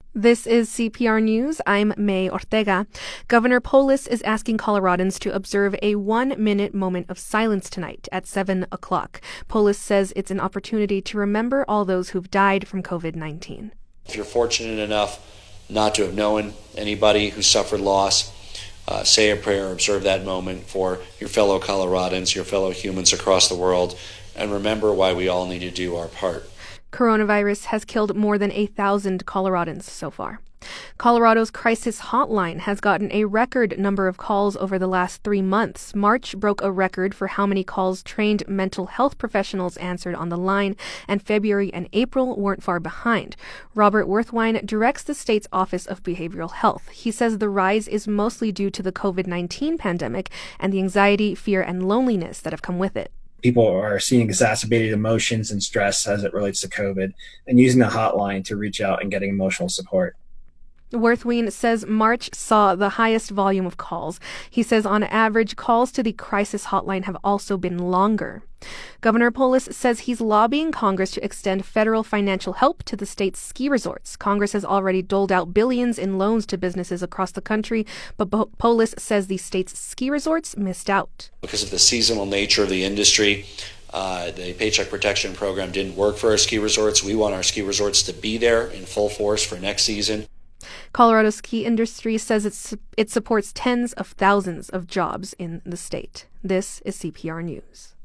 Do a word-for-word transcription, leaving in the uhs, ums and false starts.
This is C P R News. I'm May Ortega. Governor Polis is asking Coloradans to observe a one-minute moment of silence tonight at seven o'clock. Polis says it's an opportunity to remember all those who've died from covid nineteen. If you're fortunate enough not to have known anybody who suffered loss, uh, say a prayer, observe that moment for your fellow Coloradans, your fellow humans across the world, and remember why we all need to do our part. Coronavirus has killed more than a thousand Coloradans so far. Colorado's crisis hotline has gotten a record number of calls over the last three months. March broke a record for how many calls trained mental health professionals answered on the line, and February and April weren't far behind. Robert Werthwein directs the state's Office of Behavioral Health. He says the rise is mostly due to the covid nineteen pandemic and the anxiety, fear, and loneliness that have come with it. People are seeing exacerbated emotions and stress as it relates to COVID and using the hotline to reach out and getting emotional support. Werthwein says March saw the highest volume of calls. He says on average, calls to the crisis hotline have also been longer. Governor Polis says he's lobbying Congress to extend federal financial help to the state's ski resorts. Congress has already doled out billions in loans to businesses across the country, but Polis says the state's ski resorts missed out. Because of the seasonal nature of the industry, uh, the Paycheck Protection Program didn't work for our ski resorts. We want our ski resorts to be there in full force for next season. Colorado's ski industry says it's, it supports tens of thousands of jobs in the state. This is C P R News.